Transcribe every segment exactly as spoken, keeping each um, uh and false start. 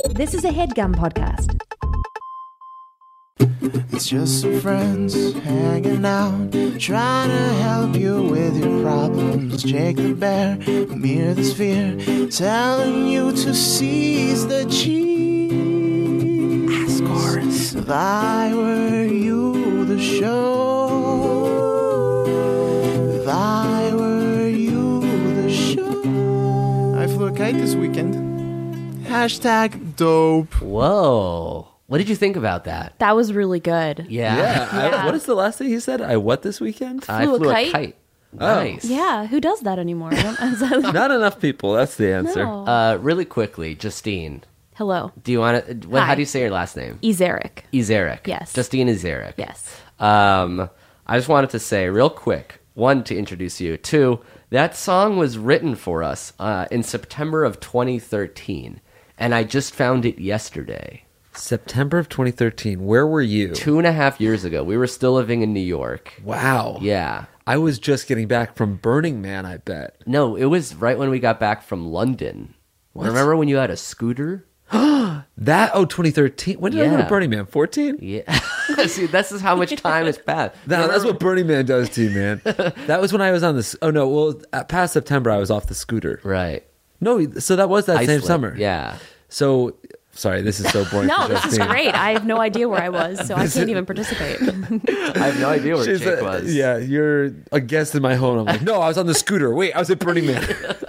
This is a HeadGum podcast. It's just some friends hanging out, trying to help you with your problems. Jake the Bear, Amir the Sphere, telling you to seize the cheese. Ask Horace. If I were you, the show. If I were you, the show. I flew a kite this weekend. Hashtag dope. Whoa. What did you think about that? That was really good. Yeah. Yeah. I, Yeah. what is the last thing he said? I what this weekend? I Flew a flew a kite? kite. Oh. Nice. Yeah, who does that anymore? I don't- Not enough people. That's the answer. No. Uh, really quickly, Justine, Hello. do you want to, what, how Hi. do you say your last name? Ezeric. Ezeric. Yes. Justine Ezeric. Yes. Um, I just wanted to say real quick, one, to introduce you. Two, that song was written for us uh, in September of twenty thirteen, and I just found it yesterday. September of twenty thirteen. Where were you? Two and a half years ago. We were still living in New York. Wow. Yeah. I was just getting back from Burning Man, I bet. No, it was right when we got back from London. What? Remember when you had a scooter? That, oh, twenty thirteen. When did I go Yeah. to Burning Man? fourteen? Yeah. See, this is how much time has passed. No, that's what Burning Man does to you, man. That was when I was on this. Oh, no. Well, at past September, I was off the scooter. Right. No, so that was that same Iceland. summer. Yeah. So, sorry, this is so boring. No, for this is Justine. great. I have no idea where I was, so I can't even participate. I have no idea where She's Jake a- was. Yeah, you're a guest in my home. I'm like, no, I was on the scooter. Wait, I was at Burning Man.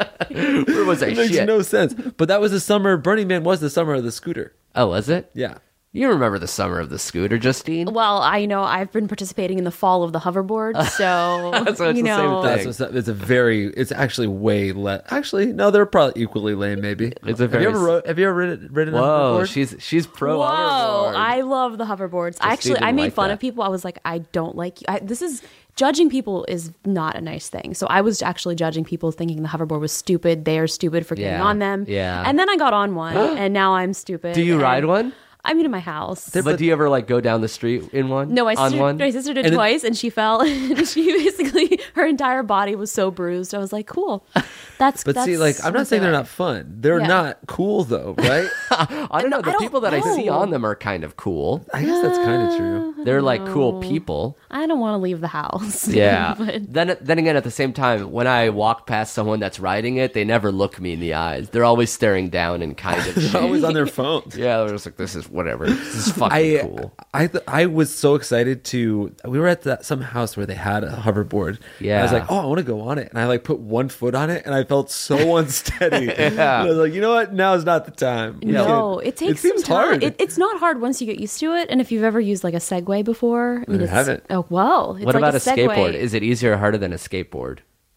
Where was I? It makes Shit. no sense. But that was the summer. Burning Man was the summer of the scooter. Oh, was it? Yeah. You remember the summer of the scooter, Justine? Well, I know I've been participating in the fall of the hoverboard, so, So it's the you same know, thing. That's what's up. It's a very. It's actually way less. Actually, no, they're probably equally lame. Maybe. It's a very have you ever s- ro- have you ever ridden, ridden a Whoa, hoverboard? she's she's pro Whoa, hoverboard. I love the hoverboards. I actually, didn't I made like fun that. of people. I was like, I don't like you. I, this is judging people is not a nice thing. So I was actually judging people, thinking the hoverboard was stupid. They are stupid for getting Yeah, on them. yeah. And then I got on one, and now I'm stupid. Do you and- ride one? I mean, in my house. But do you ever like go down the street in one? No, my on sister, one? my sister did And it- twice, and she fell. And she basically, her entire body was so bruised. I was like, "Cool, that's." But that's see, like, I'm not saying they're not fun. They're Yeah. not cool, though, right? I don't know. I The don't people that I see know. on them are kind of cool. I guess that's kind of true. They're like cool people. I don't want to leave the house. Yeah. but Then then again, at the same time, when I walk past someone that's riding it, they never look me in the eyes. They're always staring down and kind of. They're always on their phones. Yeah, they're just like, this is whatever. This is fucking I, cool. I, th- I was so excited to. We were at that, some house where they had a hoverboard. Yeah. And I was like, oh, I want to go on it, and I like put one foot on it, and I felt so unsteady. Yeah. And I was like, you know what? Now's not the time. We no, can't- it takes seems some time. hard. It, it's not hard once you get used to it. And if you've ever used like a Segway before, I mean, I it's, haven't. Oh, whoa! It's What like about a, Segway. skateboard? Is it easier or harder than a skateboard?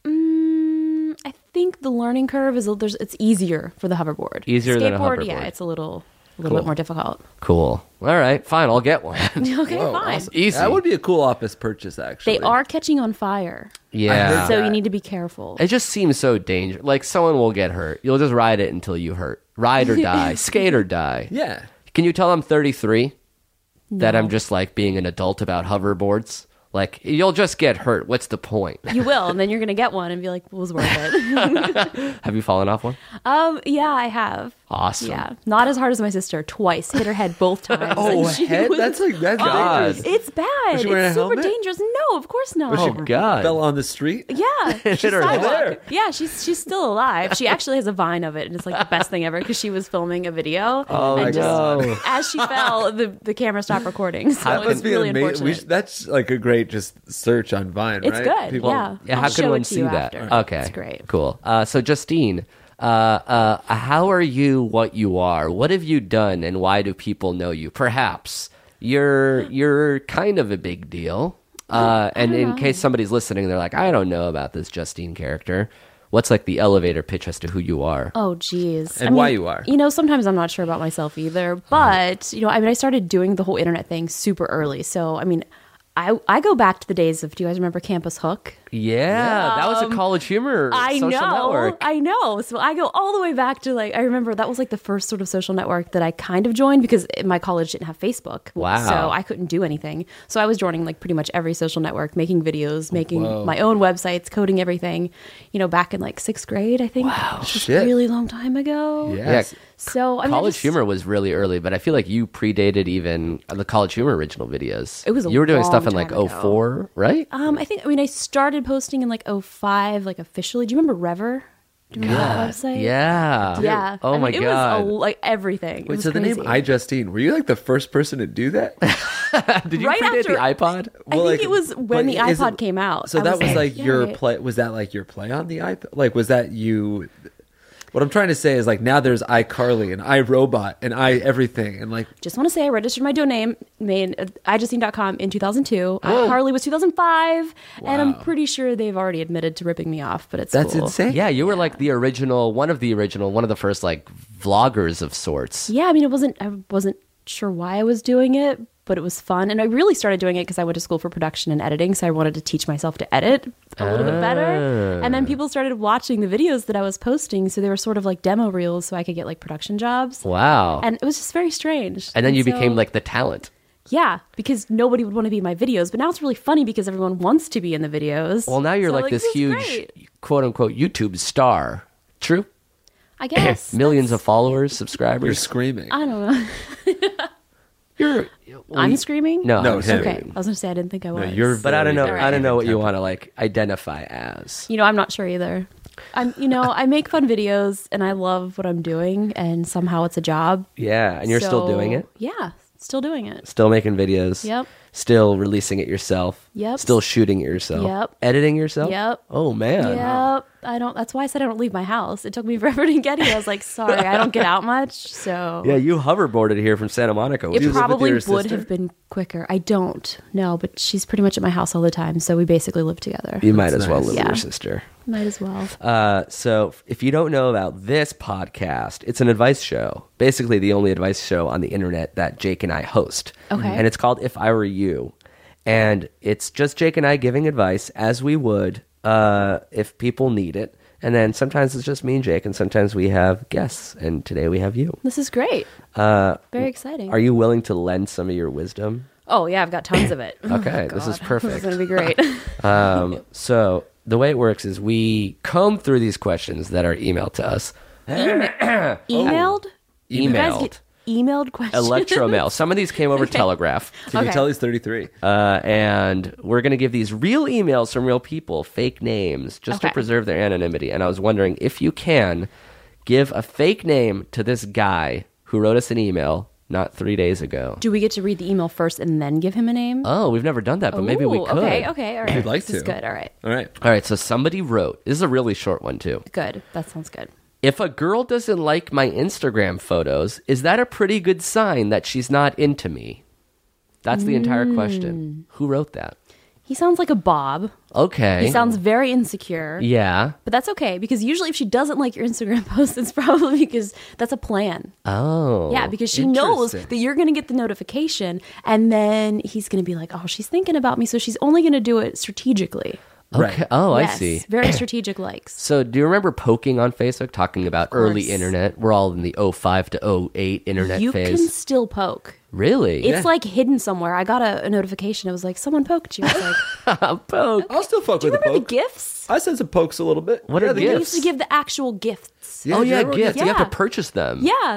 Mm, I think the learning curve is a- there's it's easier for the hoverboard. Easier than a Skateboard, yeah, hoverboard. it's a little a little Cool. bit more difficult. Cool. All right, fine. I'll get one. Okay, Whoa, fine. awesome. Easy. That would be a cool office purchase, actually. They are catching on fire, Yeah. so that. you need to be careful. It just seems so dangerous. Like someone will get hurt. You'll just ride it until you hurt. Ride or die. Skate or die. Yeah. Can you tell I'm thirty-three? That No. I'm just like being an adult about hoverboards? Like, you'll just get hurt. What's the point? You will, and then you're gonna get one and be like, "It was worth it." Have you fallen off one? um, yeah, I have. Awesome. Yeah, not as hard as my sister. Twice, hit her head both times. Oh, and she head? was- That's like that's God. dangerous. It's bad. Was she wearing It's a super helmet? dangerous. No, of course not. Oh, God. Fell on the street. Yeah, Hit she's her head. sidewalk. Yeah, she's she's still alive. She actually has a Vine of it, and it's like the best thing ever because she was filming a video. Oh, and my just, God. As she fell, the, the camera stopped recording. So That it Must was be really an amazing. unfortunate. We should, that's like a great just search on Vine, It's right? good, People- yeah. Yeah, I'll how can show one it to see you that? after. Okay. It's great. Cool. Uh, so, Justine, uh, uh, how are you what you are? What have you done and why do people know you? Perhaps you're you're kind of a big deal. Uh, and in case somebody's listening, they're like, I don't know about this Justine character. What's like the elevator pitch as to who you are? Oh, geez. And why you are. You know, sometimes I'm not sure about myself either. But, you know, I mean, I started doing the whole internet thing super early. So, I mean, I, I go back to the days of, do you guys remember Campus Hook? Yeah, that was a College Humor I social know, network. I know. So I go all the way back to like I remember that was like the first sort of social network that I kind of joined because my college didn't have Facebook. Wow. So I couldn't do anything. So I was joining like pretty much every social network, making videos, making Whoa. my own websites, coding everything. You know, back in like sixth grade, I think. Wow, which was Shit. a really long time ago. Yes. Yeah. So I mean, I College just- Humor was really early, but I feel like you predated even the College Humor original videos. It was a you were doing long stuff in like time oh ago. four, right? Um, I think I mean I started posting in like oh five, like officially. Do you remember Rever? Do you remember that website? Yeah. Yeah. Oh I my mean, god. It was a, like everything. It Wait, was so the crazy. name iJustine, were you like the first person to do that? Did you right predate after- the iPod? I think it was when but the is iPod it- came out. So I that was like yeah, your right. play. Was that like your play on the iPod? Like, was that you? What I'm trying to say is like now there's iCarly and iRobot and i everything and like Just want to say I registered my domain name at i justine dot com in two thousand two. Harley was two thousand five, and I'm Wow. pretty sure they've already admitted to ripping me off. But it's that's cool. insane. Yeah, you were like the original, one of the original, one of the first like vloggers of sorts. Yeah, I mean, it wasn't. I wasn't sure why I was doing it, but it was fun, and I really started doing it because I went to school for production and editing, so I wanted to teach myself to edit a little bit better. And then people started watching the videos that I was posting, so they were sort of like demo reels, so I could get like production jobs. Wow. And it was just very strange. And then you so- became like the talent. yeah, because nobody would want to be in my videos, but now it's really funny because everyone wants to be in the videos. Well, now you're So, like, this is huge great. quote unquote YouTube star. True? I guess Millions that's- of followers, You're subscribers. screaming. I don't know. You're, I'm screaming. No, No, I'm him. Okay, screaming. I was gonna say I didn't think I was. you're But I don't know. Very, I don't know what you very want to like identify as. You know, I'm not sure either. I'm, you know, I make fun videos and I love what I'm doing, and somehow it's a job. Yeah, and you're still So, doing it. Yeah, still doing it. Still making videos. Yep. Still releasing it yourself. Yep. Still shooting it yourself. Yep. Editing yourself. Yep. Oh man. Yep. I don't. That's why I said I don't leave my house. It took me forever to get here. I was like, sorry, I don't get out much. So Yeah, you hoverboarded here from Santa Monica. which it you live with probably your would sister? have been quicker. I don't. No, but she's pretty much at my house all the time, so we basically live together. you might as well nice. live Yeah. with your sister. Might as well. Uh, so if you don't know about this podcast, it's an advice show. Basically, the only advice show on the internet that Jake and I host. Okay. And it's called If I Were You. And it's just Jake and I giving advice as we would uh, if people need it. And then sometimes it's just me and Jake, and sometimes we have guests. And today we have you. This is great. Uh, Very exciting. are you willing to lend some of your wisdom? Oh yeah, I've got tons of it. Okay, Oh, this is God. perfect. This is gonna be great. Um, so the way it works is we comb through these questions that are emailed to us. Emailed? You guys Emailed. get emailed questions. Electromail. Some of these came over Telegraph. Can you Okay. tell he's thirty-three? Uh, and we're going to give these real emails from real people, fake names, just to Okay. preserve their anonymity. And I was wondering if you can give a fake name to this guy who wrote us an email not three days ago. Do we get to read the email first and then give him a name? Oh, we've never done that, but maybe we Ooh, could. Okay, okay, all right. We'd like this is to. good. All right, All right. All right, so somebody wrote, this is a really short one too. good. That sounds good. If a girl doesn't like my Instagram photos, is that a pretty good sign that she's not into me? That's the entire Mm. question. Who wrote that? He sounds like a Bob. Okay. He sounds very insecure. Yeah. But that's okay because usually if she doesn't like your Instagram post, it's probably because that's a plan. Oh. Yeah, because she knows interesting. that you're going to get the notification and then he's going to be like, oh, she's thinking about me. So she's only going to do it strategically. Okay. Right. Oh, Yes, I see. Very strategic likes. So, do you remember poking on Facebook, talking about early course. internet? We're all in the oh five to oh eight internet You phase. can still poke. Really? It's like hidden somewhere. I got a, a notification. It was like, someone poked you. I was like, poke. I'll still fuck do you with a remember the poke. gifts? I sent some pokes a little bit. What yeah, are the gifts? They used to give the actual gifts. Yeah, oh do you yeah, remember gifts. that? You have to Yeah. purchase them. Yeah.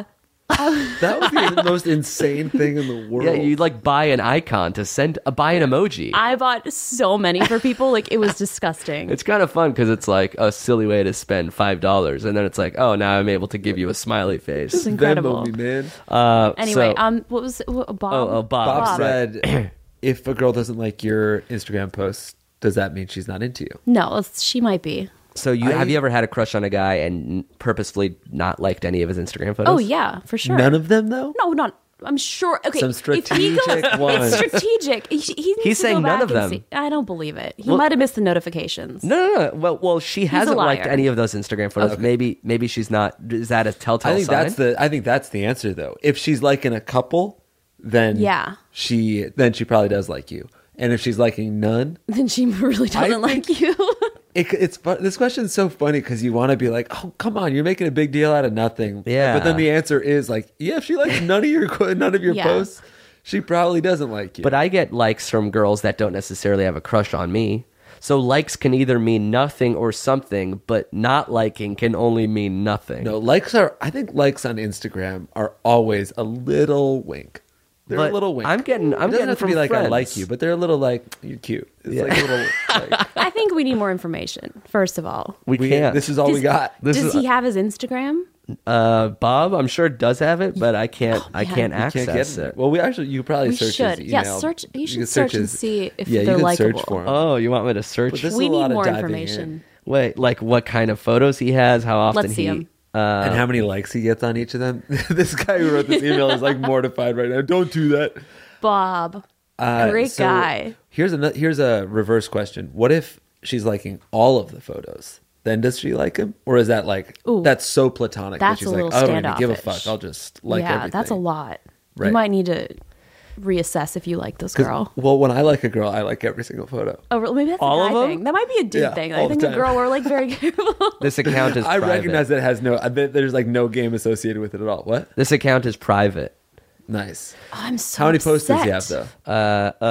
That was the most insane thing in the world. Yeah, you like buy an icon to send, uh, buy an emoji. I bought so many for people. Like, it was disgusting. It's kind of fun because it's like a silly way to spend five dollars, and then it's like, oh, now I'm able to give you a smiley face. It's incredible. Venmo me, man. Uh, Anyway, so- um, what was it? What, Bob? Oh, oh, Bob. Bob Bob. said, if a girl doesn't like your Instagram posts, does that mean she's not into you? No, it's, she might be. So you I- have you ever had a crush on a guy and purposefully not liked any of his Instagram photos? Oh yeah, for sure. None of them, though? No, not. I'm sure. Okay, Some if he strategic goes, ones. It's strategic. He, he needs He's to saying go none back of and them. see- I don't believe it. He Well- might have missed the notifications. No, no, no. Well, well, she hasn't liked liar. any of those Instagram photos. Okay. Maybe, maybe she's not. Is that a telltale I think sign? that's the I think that's the answer though. If she's liking a couple, then Yeah. she then she probably does like you. and if she's liking none, Then she really doesn't like you. it, it's fu- this question's so funny because you want to be like, oh, come on, you're making a big deal out of nothing. Yeah. But then the answer is like, yeah, if she likes none of your qu- none of your Yeah. posts, she probably doesn't like you. But I get likes from girls that don't necessarily have a crush on me. So likes can either mean nothing or something, but not liking can only mean nothing. no, likes are. I think likes on Instagram are always a little wink. They're But a little wink. I'm getting- I'm it doesn't getting have to from be like I friends. like you, but they're a little like you're cute. It's Yeah. like a little. Like, I think we need more information, first of all. we, we, can't. this is all we Does- got. This Does is- he have his Instagram? uh, Bob, I'm sure does have it, but I can't. I man. can't You access Can't get it. Well, we actually you probably We search should. his Yeah, email. search- you should can search and his- see if yeah, they're you can likable. search for him. Oh, you want me to search? But this We is a need lot of more diving information. in. Wait, like what kind of photos he has? How often Let's see he? him. Uh, and how many likes he gets on each of them. This guy who wrote this email is like mortified right now. Don't do that. Bob. Uh, Great so guy. Here's a here's a reverse question. What if she's liking all of the photos? Then does she like him, or is that like Ooh. that's so platonic That's that she's a like, little I don't even give a standoffish. fuck. I'll just like yeah, everything. that's a lot. Right. You might need to reassess if you like this 'Cause- girl. Well, when I like a girl, I like every single photo. Oh, really? Maybe that's All a of guy them? thing. That might be a dude Yeah, thing. all I think the a time. girl, we're like very careful. this account is. I private. recognize that it has no. I bet there's like no game associated with it at all. What? This account is private. Nice. I'm so How many posts does he have upset. though? Uh, uh,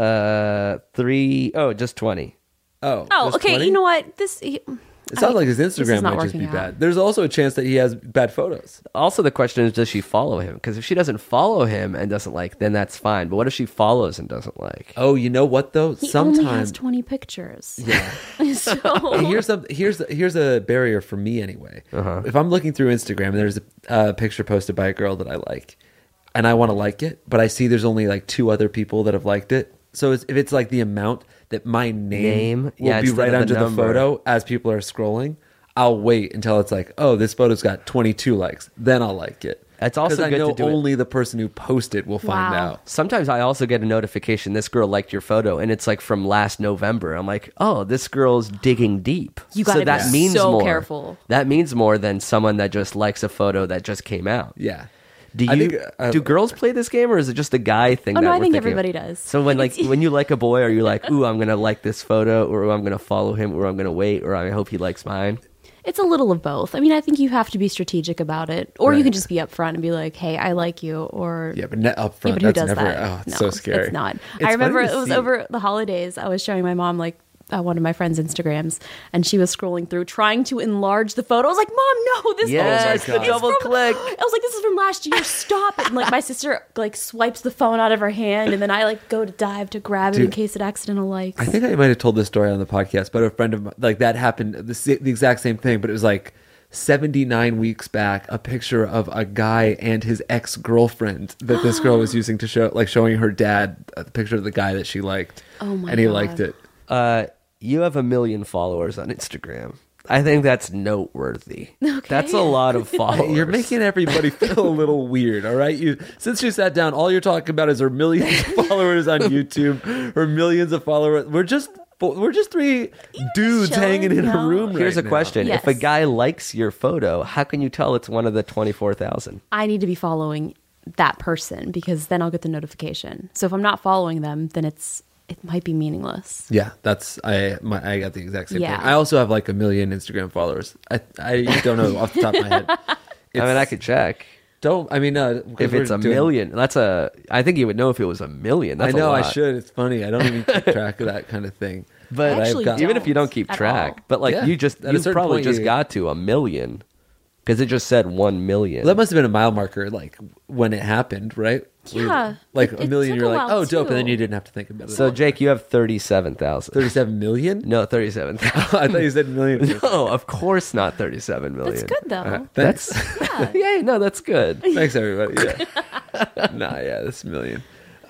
uh, three. Oh, just twenty. Oh. Oh, just okay. twenty? You know what? This. He, It sounds I- like his this is Instagram not might just be working out. bad. There's also a chance that he has bad photos. Also, the question is, does she follow him? Because if she doesn't follow him and doesn't like, then that's fine. But what if she follows and doesn't like? Oh, you know what though? He Sometimes only has twenty pictures. Yeah. so And here's some here's here's a barrier for me anyway. Uh-huh. If I'm looking through Instagram and there's a uh, picture posted by a girl that I like, and I want to like it, but I see there's only like two other people that have liked it. So it's, if it's like the amount that my name, Name? will Yeah, be instead right of the under the, number. photo as people are scrolling, I'll wait until it's like, oh, this photo's got twenty-two likes. Then I'll like it. It's also 'Cause I good know to do it- only the person who posted will find Wow. out. Sometimes I also get a notification, this girl liked your photo, and it's like from last November. I'm like, oh, this girl's digging deep. You gotta so that be means so more. careful. That means more than someone that just likes a photo that just came out. Yeah. Do I you think, uh, do girls play this game, or is it just a guy thing? Oh, that no, I we're think thinking of? everybody does. So when like when you like a boy, are you like, ooh, I'm gonna like this photo, or I'm gonna follow him, or I'm gonna wait, or I hope he likes mine? It's a little of both. I mean, I think you have to be strategic about it, or you Right. can just be upfront and be like, "Hey, I like you," or Yeah, but net up Yeah, front, but who that's does never. that? Oh, it's No, so scary. It's not. It's I remember funny to it was see. over the holidays. I was showing my mom like uh, one of my friends' Instagrams, and she was scrolling through trying to enlarge the photo. I was like, "Mom, no, this Yes, photo the is double from-" click. I was like, "This is from last year. Stop it!" And like my sister like swipes the phone out of her hand, and then I like go to dive to grab it in Dude, case it accidental likes. I think I might have told this story on the podcast, but a friend of mine, like that happened, the, sa- the exact same thing, but it was like seventy-nine weeks back, a picture of a guy and his ex-girlfriend that this girl was using to show, like showing her dad a picture of the guy that she liked. Oh my And he God. liked it. Uh, you have a million followers on Instagram. I think that's noteworthy. That's a lot of followers. You're making everybody feel a little weird, all right? You since you sat down, all you're talking about is her millions of followers on YouTube, her millions of followers. We're just we're just three dudes chilling, hanging in no. a room. Here's right a question: Yes. if a guy likes your photo, how can you tell it's one of the twenty-four thousand? I need to be following that person because then I'll get the notification. So if I'm not following them, then it's it might be meaningless. Yeah, that's I. My, I got the exact same Yeah. thing. I also have like a million Instagram followers. I I don't know off the top of my head. I mean, I could check Don't I mean uh, 'cause if we're it's a doing- million. That's a. I think you would know if it was a million. That's I know a I lot. should. It's funny. I don't even keep track of that kind of thing. But I I've actually got- even if you don't don't keep at track, all. but like Yeah, you just at a you certain probably point just you- got to a million because it just said one million. Well, that must have been a mile marker, like when it happened, right? Yeah, like it- a it million. took You're a like, while, oh, dope, and then too. you didn't have to think about it. so Jake, you have thirty-seven thousand. thirty-seven million? No, thirty-seven thousand. I thought you said million. No, of course not thirty-seven million. That's good though. All right, That's thanks. yeah, no, that's good. Thanks, everybody. Yeah. nah, yeah, this million.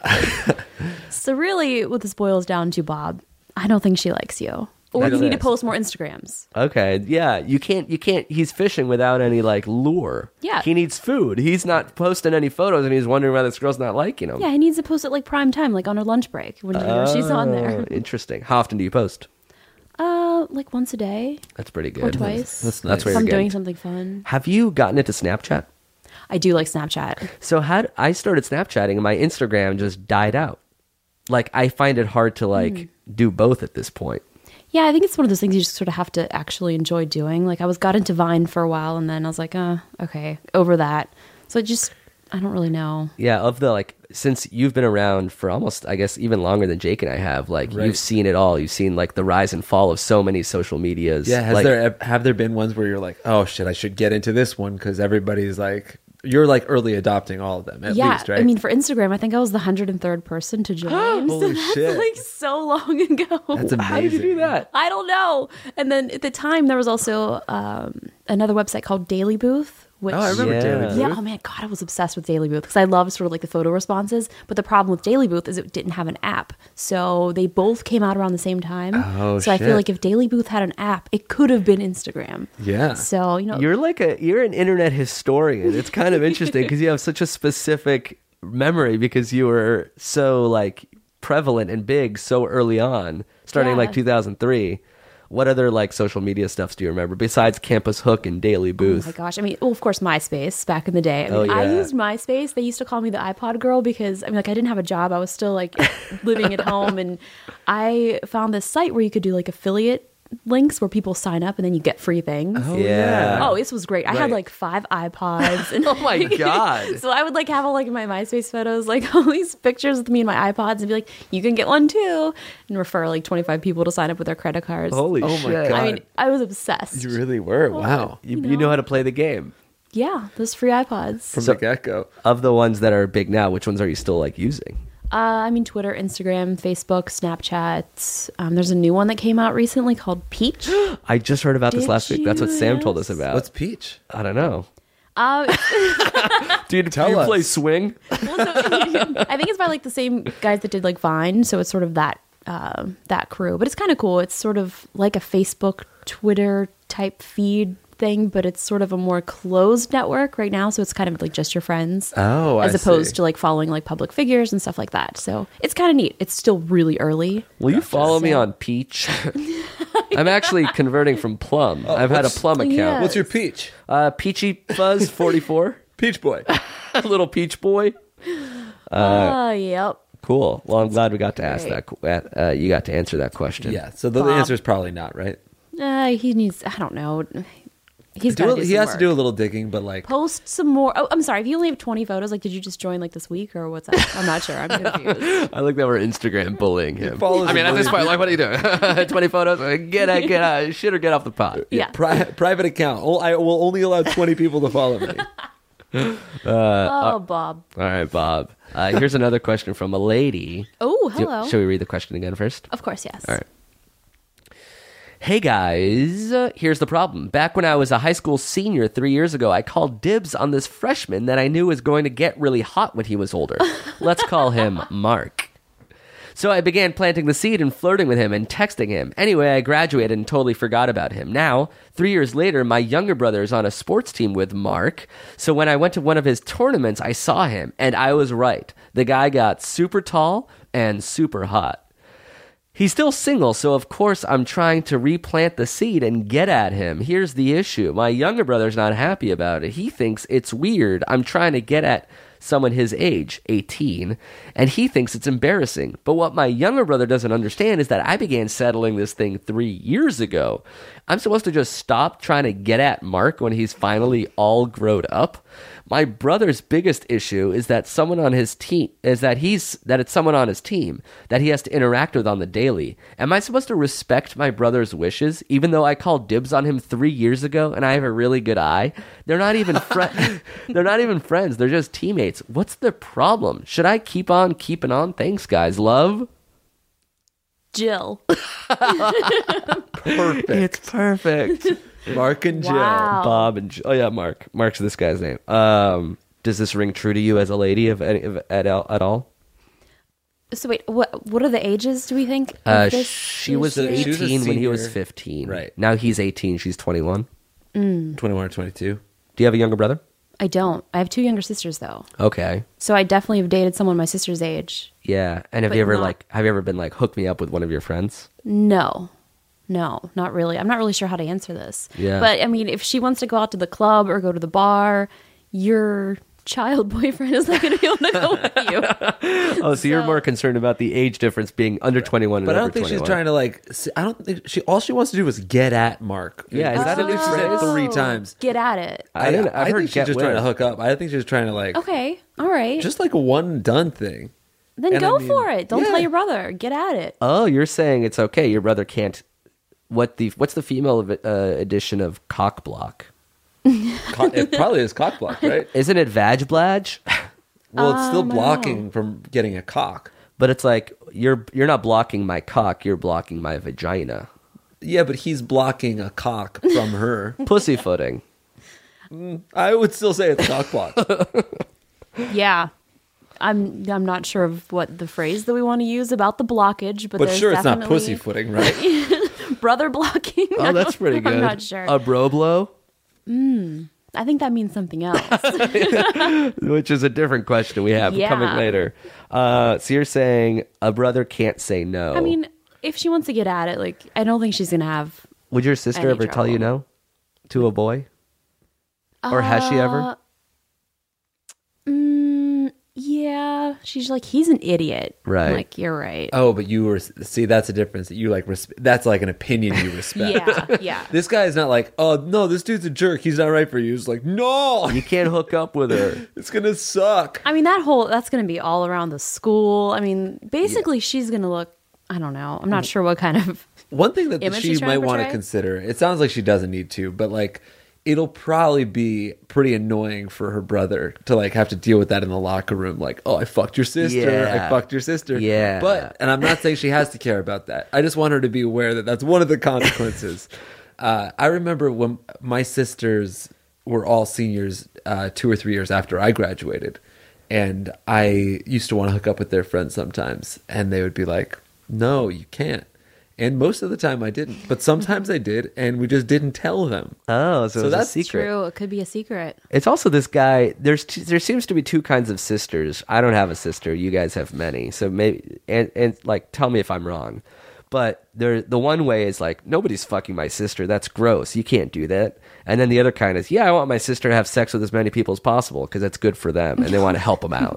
So really, what this boils down to, Bob, I don't think she likes you, or That's you need to it. post more Instagrams. Okay, yeah, you can't, you can't. He's fishing without any like lure. Yeah. he needs food. He's not posting any photos, and he's wondering why this girl's not liking him. Yeah, he needs to post it like prime time, like on her lunch break when you know she's on Oh, there. Interesting. How often do you post? Uh, like once a day That's pretty good. or twice. That's That's nice. where if I'm you're doing getting- something fun. Have you gotten into Snapchat? I do like Snapchat. So had I started Snapchatting, and my Instagram just died out. like I find it hard to like Mm. do both at this point. Yeah, I think it's one of those things you just sort of have to actually enjoy doing. Like I was got into Vine for a while, and then I was like, uh, okay, over that. So it just, I don't really know. Yeah, of the like, since you've been around for almost, I guess, even longer than Jake and I have, like Right. you've seen it all. You've seen like the rise and fall of so many social medias. Yeah, has like, there have there been ones where you're like, oh shit, I should get into this one because everybody's like, you're like early adopting all of them at yeah, least, right? I mean, for Instagram, I think I was the one hundred third person to join. Holy so that's shit. like so long ago. That's amazing. How did you do that? I don't know. And then at the time, there was also um, another website called Daily Booth. Which, Oh, I remember Yeah. Daily Booth. Yeah, oh man, God, I was obsessed with Daily Booth because I loved sort of like the photo responses. But the problem with Daily Booth is it didn't have an app. So they both came out around the same time. Oh, so I shit. feel like if Daily Booth had an app, it could have been Instagram. Yeah. So, you know, You're like a you're an internet historian. It's kind of interesting because you have such a specific memory because you were so like prevalent and big so early on, starting Yeah. like two thousand three. What other like social media stuffs do you remember besides Campus Hook and Daily oh Booth? my gosh. I mean, well, of course, MySpace back in the day. I mean, Oh, I yeah. used MySpace. They used to call me the iPod girl because, I mean, like, I didn't have a job. I was still like living at home. And I found this site where you could do like affiliate links where people sign up and then you get free things. Oh, Yeah. Oh, this was great. I Right. had like five iPods. And Oh my God. So I would like have all like my MySpace photos, like all these pictures with me and my iPods and be like, you can get one too. And refer like twenty-five people to sign up with their credit cards. Holy Oh my shit. God. I mean, I was obsessed. You really were. Wow. You, you you know know. how to play the game. Yeah, those free iPods. From So- the get go. Of the ones that are big now, which ones are you still like using? Uh, I mean, Twitter, Instagram, Facebook, Snapchat. Um, there's a new one that came out recently called Peach. I just heard about this Did last week. That's what you? Sam told us Yes. about. What's Peach? I don't know. Uh, Dude, Tell do you us. play swing? well, so, I think it's by like the same guys that did like Vine, so it's sort of that uh, that crew. But it's kind of cool. It's sort of like a Facebook, Twitter type feed thing, but it's sort of a more closed network right now. So it's kind of like just your friends, Oh, I as opposed see. to like following like public figures and stuff like that. So it's kind of neat. It's still really early. Will you follow me So- on Peach? I'm actually converting from Plum. I've had a what's- Plum account. Yeah. What's your Peach? Uh, Peachy Fuzz forty-four. Peach Boy. Little Peach Boy. Oh, yep. Cool. Well, I'm glad we got to ask Great. that. Uh, you got to answer that question. Yeah. So the, the Bob. answer is probably not, right? Uh, he needs. I don't know. He's Do got a- to do he some has work. to do a little digging, but like, Post some more. Oh, I'm sorry. If you only have twenty photos, like, did you just join like this week or what's that? I'm not sure. I'm confused. I like that we're Instagram bullying him. follows I mean, a at this million point, like, what are you doing? twenty photos? Uh, Get out, get out. Shit or get off the pot. Yeah. pri- private account. Oh, I will only allow twenty people to follow me. oh, Bob. All right, Bob. Uh, here's another question from a lady. Oh, Do- hello. Shall we read the question again first? Of course, yes. All right. Hey guys, uh, here's the problem. Back when I was a high school senior three years ago, I called dibs on this freshman that I knew was going to get really hot when he was older. Let's call him Mark. So I began planting the seed and flirting with him and texting him. Anyway, I graduated and totally forgot about him. Now, three years later, my younger brother is on a sports team with Mark. So when I went to one of his tournaments, I saw him, and I was right. The guy got super tall and super hot. He's still single, so of course I'm trying to replant the seed and get at him. Here's the issue. My younger brother's not happy about it. He thinks it's weird. I'm trying to get at someone his age, eighteen, and he thinks it's embarrassing. But what my younger brother doesn't understand is that I began settling this thing three years ago. I'm supposed to just stop trying to get at Mark when he's finally all grown up? My brother's biggest issue is that someone on his team is that he's that it's someone on his team that he has to interact with on the daily. Am I supposed to respect my brother's wishes even though I called dibs on him three years ago and I have a really good eye? They're not even friends. They're not even friends. They're just teammates. What's the problem? Should I keep on keeping on? Thanks, guys. Love. Jill. Perfect. It's perfect. Mark and Jill. Wow. Bob and oh yeah, Mark. Mark's this guy's name. Um, does this ring true to you as a lady of any of, at, all- at all? So wait, what? What are the ages? Do we think? of Uh, this she was issue? She was a eighteen when he was senior. fifteen. Right. Now he's eighteen. She's twenty-one. twenty-one or twenty-two. Do you have a younger brother? I don't. I have two younger sisters though, Okay. so I definitely have dated someone my sister's age. Yeah. And have But you ever not- like have you ever been like hook me up with one of your friends? No, no, not really. I'm not really sure how to answer this. Yeah. But I mean, if she wants to go out to the club or go to the bar, you're child boyfriend is not going to be able to go with you. Oh, so, you're So- more concerned about the age difference being under twenty-one and But I over don't think twenty-one. she's trying to like. s- I don't think she. All she wants to do is get at Mark. Yeah, is That's that what a she said phrase? three Oh, times. Get at it. I didn't- I've I heard think she's get just trying to with. hook up. I think she's trying to like Okay. All right. just like a one done thing. then and I go mean- for it. Don't yeah. tell your brother. Get at it. Oh, you're saying it's okay. Your brother can't. What the? What's the female uh, edition of cock block? Co- it probably is cock block, right? Isn't it vag bladge? Well, it's still Um, I don't blocking from getting a cock. But it's like you're you're not blocking my cock. You're blocking my vagina. Yeah, but he's blocking a cock from her. Pussyfooting. I would still say it's cock block. Yeah. I'm I'm not sure of what the phrase that we want to use about the blockage, but, But there's sure, it's not definitely pussyfooting, right? brother blocking. I Oh, that's don't- pretty good. I'm not sure. A bro blow, I think that means something else. which is a different question we have Yeah. coming later. Uh, so you're saying a brother can't say no. I mean, if she wants to get at it, like I don't think she's gonna have. would your sister any ever tell you trouble. no to a boy, or has she ever? Uh, Mm, yeah, she's like, he's an idiot. I'm Right. like, you're right. Oh, but you were see that's a difference. You like resp- that's like an opinion you respect. yeah, yeah. This guy is not like, oh no, this dude's a jerk. He's not right for you. He's like, no, You can't hook up with her. it's gonna suck. I mean, that whole that's gonna be all around the school. I mean, basically, she's gonna look. I don't know. I'm not sure what kind of. One thing that Image she she's trying might to want to portray? consider. It sounds like she doesn't need to, but like it'll probably be pretty annoying for her brother to like have to deal with that in the locker room. Like, oh, I fucked your sister. Yeah. I fucked your sister. Yeah. But and I'm not saying she has to care about that. I just want her to be aware that that's one of the consequences. uh, I remember when my sisters were all seniors, uh, two or three years after I graduated, and I used to want to hook up with their friends sometimes, and they would be like, "No, you can't." And most of the time I didn't, but sometimes I did, and we just didn't tell them. Oh, so, So it's a that's secret. True, it could be a secret. It's also this guy. There's t- there seems to be two kinds of sisters. I don't have a sister. You guys have many. So maybe and and like tell me if I'm wrong. But there the one way is like nobody's fucking my sister. That's gross. You can't do that. And then the other kind is yeah, I want my sister to have sex with as many people as possible because that's good for them and they want to help them out.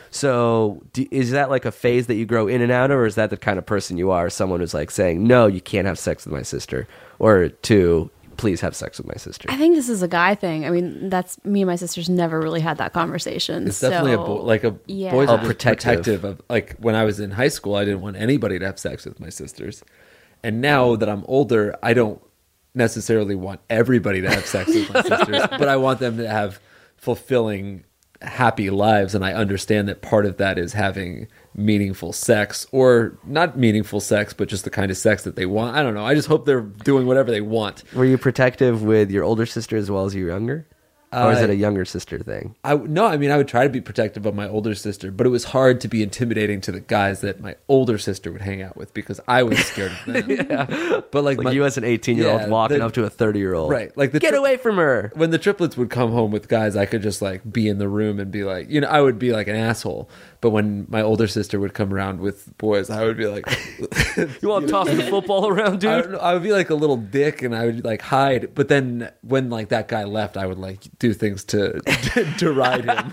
So do, is that like a phase that you grow in and out of, or is that the kind of person you are? Someone who's like saying no, you can't have sex with my sister, or two, please have sex with my sister. I think this is a guy thing. I mean, that's me and my sisters never really had that conversation. It's definitely a so- bo- like a yeah. boys Oh, are just protective. protective of like when I was in high school, I didn't want anybody to have sex with my sisters, and now that I'm older, I don't necessarily want everybody to have sex with my sisters, but I want them to have fulfilling, happy lives, and I understand that part of that is having meaningful sex, or not meaningful sex, but just the kind of sex that they want. I don't know. I just hope they're doing whatever they want. Were you protective with your older sister as well as your younger? Or is Uh, it a younger sister thing? I no, I mean I would try to be protective of my older sister, but it was hard to be intimidating to the guys that my older sister would hang out with because I was scared of them. But like, Like my- you as an eighteen-year-old yeah, walking the- up to a thirty-year-old. Right, like the Get tri- away from her. when the triplets would come home with guys, I could just like be in the room and be like, you know, I would be like an asshole. But when my older sister would come around with boys, I would be like, You want to toss the football around, I, dude? don't know, I would be like a little dick, and I would like hide. But then when like that guy left, I would like do things to deride him.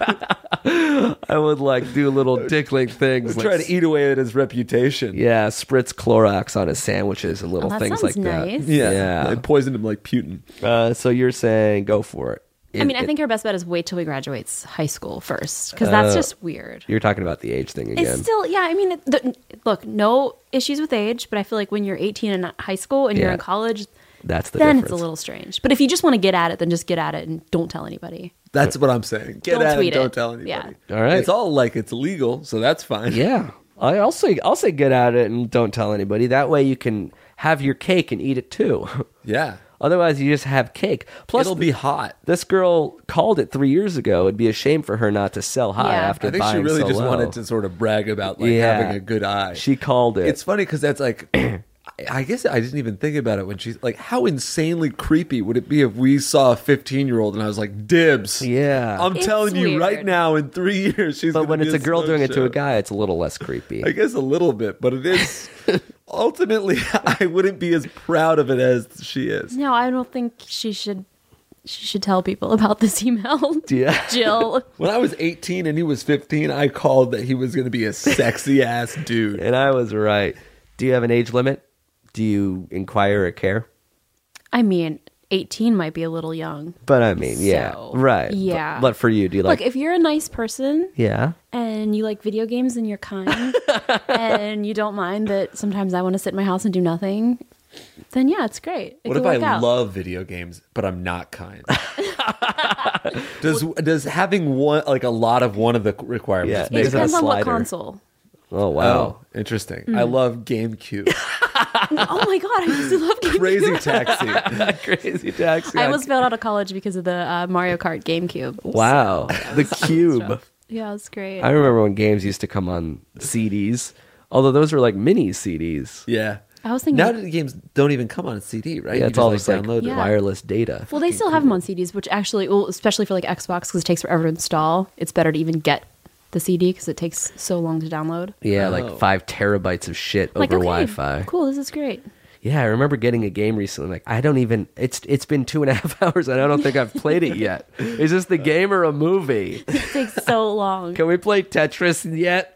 I would like do little dickling things. Try like, to eat away at his reputation. Yeah, spritz Clorox on his sandwiches and little Oh, that things like sounds nice. that. Yeah, Yeah. I poisoned him like Putin. Uh, so you're saying go for it. I mean, It- I think her best bet is wait till he graduates high school first, because that's just weird. you're talking about the age thing again. It's still, yeah. I mean, it, the, look, no issues with age, but I feel like when you're eighteen in high school and you're Yeah. in college, That's the then difference. it's a little strange. But if you just want to get at it, then just get at it and don't tell anybody. That's what I'm saying. Get Don't at tweet it, don't it. tell anybody. Yeah. All right. It's all like it's legal, so that's fine. Yeah, I- I'll say I'll say get at it and don't tell anybody. That way you can have your cake and eat it too. Yeah. Otherwise, you just have cake. Plus, It'll be hot. this girl called it three years ago. It'd be a shame for her not to sell high Yeah. after I think she buying really so just low. wanted to sort of brag about like Yeah. having a good eye. She called it. It's funny because that's like, I- I guess I didn't even think about it when she's like, how insanely creepy would it be if we saw a fifteen year old and I was like, dibs. Yeah. I'm It's telling you weird. right now, in three years, she's. but gonna when be it's a girl smoke doing it to show. a guy, it's a little less creepy. I guess a little bit, but it is. Ultimately, I wouldn't be as proud of it as she is. No, I don't think she should She should tell people about this email. Yeah. Jill. When I was eighteen and he was fifteen, I called that he was going to be a sexy ass dude. And I was right. Do you have an age limit? Do you inquire or care? I mean, eighteen might be a little young. But I mean, yeah. So, Right. yeah. But, but for you, do you like... Look, if you're a nice person Yeah. and you like video games and you're kind and you don't mind that sometimes I want to sit in my house and do nothing, then yeah, it's great. It What could if I work out. love video games, but I'm not kind? does does having one like a lot of one of the requirements Yeah, It make Is it a depends on what slider? console. Oh, wow. Oh, interesting. Mm. I love GameCube. Oh my god, I used to love GameCube. Crazy Taxi. Crazy taxi. I almost failed out of college because of the uh, Mario Kart GameCube. Wow. The Cube. Yeah, it was great. I remember when games used to come on C Ds. Although those were like mini C Ds. Yeah. I was thinking- now the games don't even come on C D, right? Yeah, You it's all just, just like download it. Yeah. wireless data. well, they still have them on C Ds, which actually, well, especially for like Xbox, because it takes forever to install. It's better to even get the C D because it takes so long to download. Yeah, Oh. like five terabytes of shit Like, over okay, Wi-Fi. cool, this is great. Yeah, I remember getting a game recently. Like, I don't even. It's it's been two and a half hours, and I don't think I've played it yet. Is this the game or a movie? It takes so long. Can we play Tetris yet?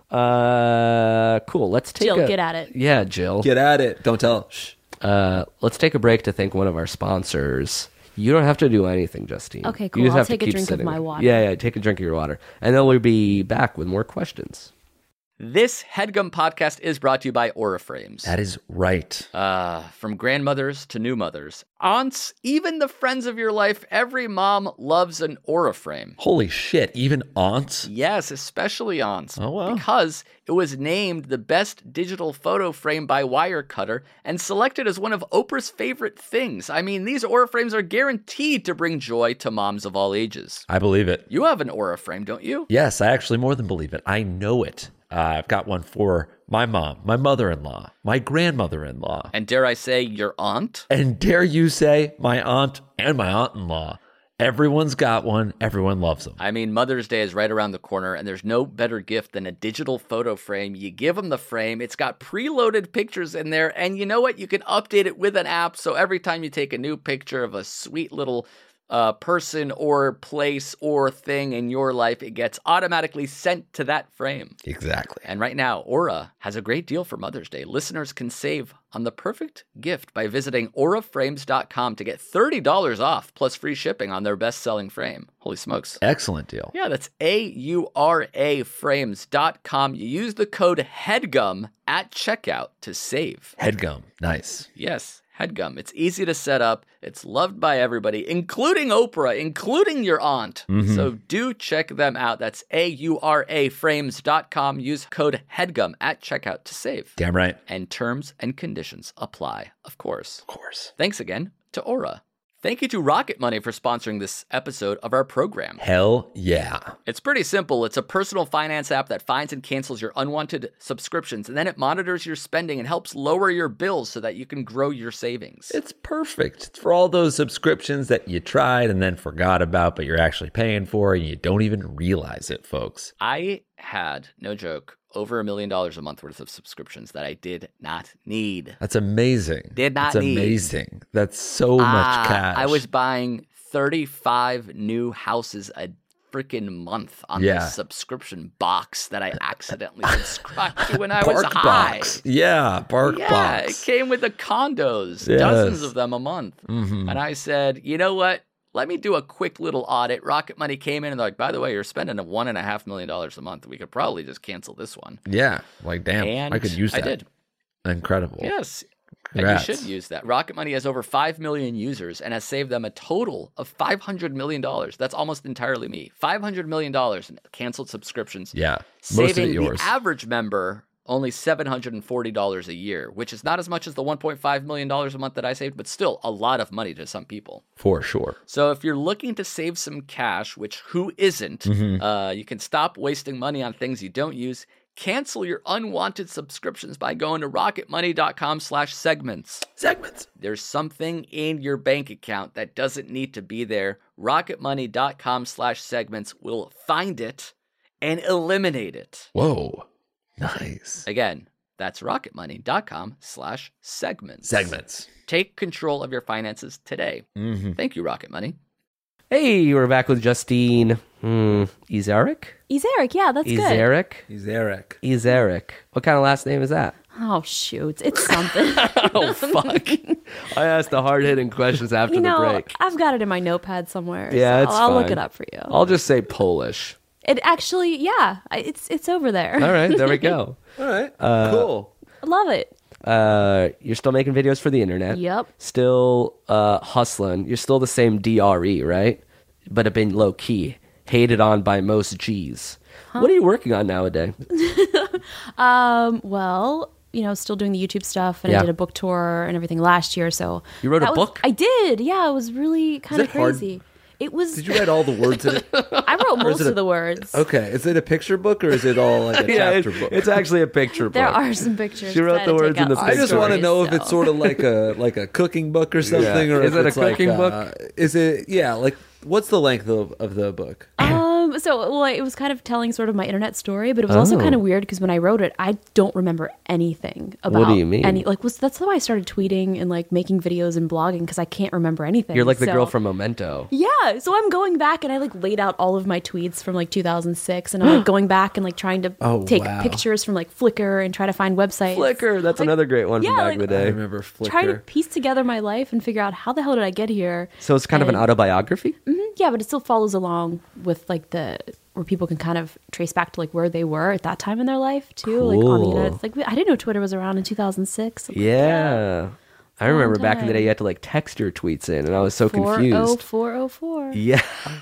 Uh, cool. Let's take Jill, a, get at it. Yeah, Jill. Get at it. Don't tell. Shh. Uh, let's take a break to thank one of our sponsors. You don't have to do anything, Justine. Okay, You cool. just I'll have to take a keep drink of sitting my there. water. Yeah, yeah. Take a drink of your water, and then we'll be back with more questions. This HeadGum podcast is brought to you by Aura Frames. That is right. Uh, from grandmothers to new mothers, aunts, even the friends of your life, every mom loves an Aura frame. Holy shit. Even aunts? Yes, especially aunts. Oh, wow. Because it was named the best digital photo frame by Wirecutter and selected as one of Oprah's favorite things. I mean, these Aura frames are guaranteed to bring joy to moms of all ages. I believe it. You have an Aura frame, don't you? Yes, I actually more than believe it. I know it. Uh, I've got one for my mom, my mother-in-law, my grandmother-in-law, And dare I say, your aunt? and dare you say my aunt and my aunt-in-law. Everyone's got one. Everyone loves them. I mean, Mother's Day is right around the corner, and there's no better gift than a digital photo frame. You give them the frame, it's got preloaded pictures in there, and you know what? You can update it with an app, so every time you take a new picture of a sweet little uh, person or place or thing in your life, it gets automatically sent to that frame. Exactly. And right now, Aura has a great deal for Mother's Day. Listeners can save on the perfect gift by visiting aura frames dot com to get thirty dollars off plus free shipping on their best-selling frame. Holy smokes. Excellent deal. Yeah, that's A U R A frames dot com. You use the code HEADGUM at checkout to save. Headgum. Nice. Yes, HEADGUM. It's easy to set up. It's loved by everybody, including Oprah, including your aunt. So do check them out. That's A U R A frames dot com. Use code HEADGUM at checkout to save. Damn right. And terms and conditions apply, of course. Of course. Thanks again to Aura. Thank you to Rocket Money for sponsoring this episode of our program. Hell yeah. It's pretty simple. It's a personal finance app that finds and cancels your unwanted subscriptions, and then it monitors your spending and helps lower your bills so that you can grow your savings. It's perfect. It's for all those subscriptions that you tried and then forgot about, but you're actually paying for and you don't even realize it, folks. I had, no joke, over a million dollars a month worth of subscriptions that I did not need. That's amazing. Did not That's need. amazing. That's so much Ah, cash. I was buying thirty-five new houses a freaking month on Yeah. this subscription box that I accidentally subscribed to when I was Bark high. Box. Yeah, Bark Yeah, Box. it came with the condos, Yes. dozens of them a month. Mhm. And I said, you know what? Let me do a quick little audit. Rocket Money came in and they're like, by the way, you're spending a one and a half million dollars a month. We could probably just cancel this one. Yeah, like damn, And I could use that. I did. Incredible. Yes. Congrats. And you should use that. Rocket Money has over five million users and has saved them a total of five hundred million dollars. That's almost entirely me. five hundred million dollars in canceled subscriptions. Yeah, most of Saving it yours. the average member only seven hundred forty dollars a year, which is not as much as the one point five million dollars a month that I saved, but still a lot of money to some people. For sure. So if you're looking to save some cash, which who isn't, Mm-hmm. uh, you can stop wasting money on things you don't use. Cancel your unwanted subscriptions by going to rocketmoney.com slash segments. Segments. There's something in your bank account that doesn't need to be there. rocketmoney.com slash segments will find it and eliminate it. Whoa. Nice. Again, That's rocketmoney.com slash segments. Segments. Take control of your finances today. Mm-hmm. Thank you, Rocket Money. Hey, we're back with Justine. Hmm. Izaric? Ezeric, yeah, that's good. Izaric? He's Eric. Izaric. What kind of last name is that? Oh, shoot. It's something. Oh, fuck. I asked the hard-hitting questions after you know, the break. I've got it in my notepad somewhere. Yeah, so it's I'll look fine. it up for you. I'll just say Polish. It actually, yeah, I- it's it's over there. All right, there we go. All right. Uh, cool. I love it. Uh, you're still making videos for the internet. Yep. Still uh, hustling. You're still the same D R E, right? But have been low key, hated on by most G's. What are you working on nowadays? Um, well, you know, still doing the YouTube stuff, and Yeah. I did a book tour and everything last year. So You wrote a that was- book? I did. Yeah, it was really kind of it hard? crazy. It was. Did you write all the words in it? I wrote most it a- of the words. Okay. Is it a picture book or is it all like a chapter book? it's actually a picture book. There are some pictures. She wrote I had the to words take in the out some I just want to stories, know if so. it's sort of like a like a cooking book or something, or Is if it a it's like, cooking uh, book? Is it? Yeah. Like, what's the length of, of the book? Um, so well, it was kind of telling sort of my internet story, but it was also Oh. kind of weird because when I wrote it, I don't remember anything about. What do you mean? Any like was that's why I started tweeting and like making videos and blogging because I can't remember anything. You're like the So- girl from Memento. Yeah, so I'm going back and I like laid out all of my tweets from like two thousand six, and I'm like going back and like trying to Oh, take wow. pictures from like Flickr and try to find websites. Flickr, that's Like, another great one yeah, from back like- in the I day. remember Flickr. Trying to piece together my life and figure out how the hell did I get here. So it's kind of an And- autobiography? Yeah, but it still follows along with like the where people can kind of trace back to like where they were at that time in their life too. Like on the Cool. internet, it's like I didn't know Twitter was around in two thousand six. Yeah. I long remember back in the day time. you had to like text your tweets in, and I was so four oh confused. four oh four. Yeah.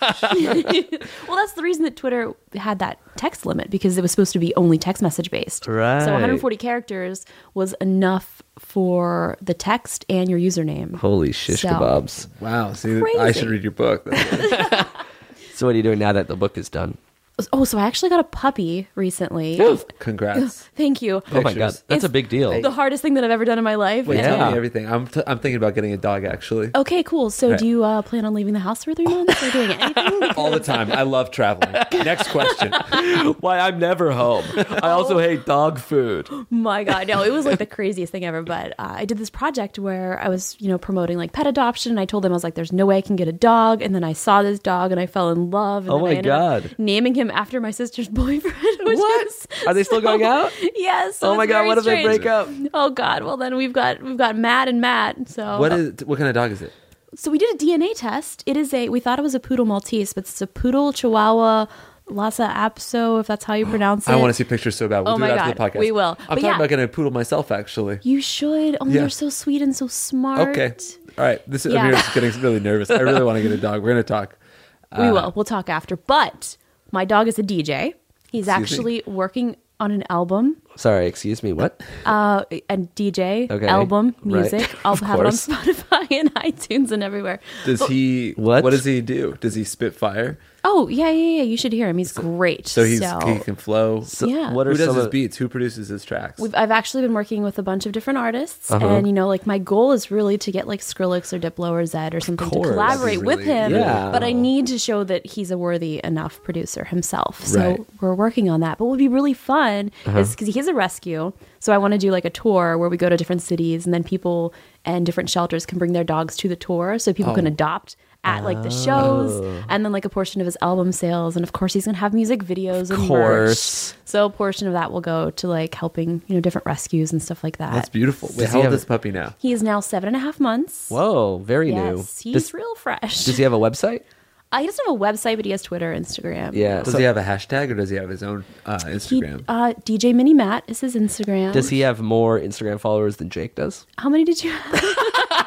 Well, that's the reason that Twitter had that text limit because it was supposed to be only text message based. Right. So one hundred forty characters was enough for the text and your username. Holy shish So- kebabs. Wow. See, I Crazy. should read your book. That's- So what are you doing now that the book is done? Oh, so I actually got a puppy recently. Congrats. Thank you. Oh my god, Pictures. that's a It's big deal. The hardest thing that I've ever done in my life. Wait, And- tell Yeah. me everything. I'm t- I'm thinking about getting a dog actually. Okay, cool. So Right. do you uh, plan on leaving the house for three months or doing anything? All the time. I love traveling. Next question. Why I'm never home. I also hate dog food. My God, no, it was like the craziest thing ever. But uh, I did this project where I was, you know, promoting like pet adoption. And I told them, I was like, there's no way I can get a dog. And then I saw this dog and I fell in love. And Oh then I my ended up God. naming him after my sister's boyfriend. Which What? is Are they still going out? Yes. so Oh my it's god, very what if they strange. break up? Oh God. Well, then we've got we've got Matt and Matt. So What is? What kind of dog is it? So we did a D N A test. It is a, we thought it was a poodle Maltese, but it's a poodle Chihuahua Lhasa Apso, if that's how you pronounce it. I want to see pictures so bad. We'll Oh do my it after God, the podcast. we will. I'm But talking yeah. about getting a poodle myself, actually. You should. Oh, Yeah. they're so sweet and so smart. Okay. All right. This is Yeah. Amira's getting really nervous. I really want to get a dog. We're gonna talk. We will. We'll talk after. But my dog is a D J. He's Excuse me? actually working on an album. Sorry, excuse me, what? Uh, and D J, Okay, album, right. music. I'll Of have it on course. Spotify and iTunes and everywhere. Does he? What? What does he do? Does he spit fire? Oh, yeah, yeah, yeah. You should hear him. He's great. So he's So- he can flow. So Yeah. what are Who does some his of, beats? Who produces his tracks? We've, I've actually been working with a bunch of different artists, Uh-huh. and you know, like my goal is really to get like Skrillex or Diplo or Zed or something to course. collaborate That'd with be really- him. Yeah. But I need to show that he's a worthy enough producer himself. So Right. we're working on that. But what would be really fun Uh-huh. is because he has a rescue, so I want to do like a tour where we go to different cities, and then people and different shelters can bring their dogs to the tour, so people Oh. can adopt at like the shows, and then like a portion of his album sales, and of course he's gonna have music videos and course. merch. So a portion of that will go to like helping, you know, different rescues and stuff like that. That's beautiful. Wait, Does how he old have- is Puppy now? He is now seven and a half months. Whoa, very new. Yes, he's Does, real fresh. does he have a website? Uh, he doesn't have a website, but he has Twitter, Instagram. Yeah. Does so- he have a hashtag or does he have his own uh, He, Instagram? uh, D J Mini Matt is his Instagram. Does he have more Instagram followers than Jake does? How many did you have?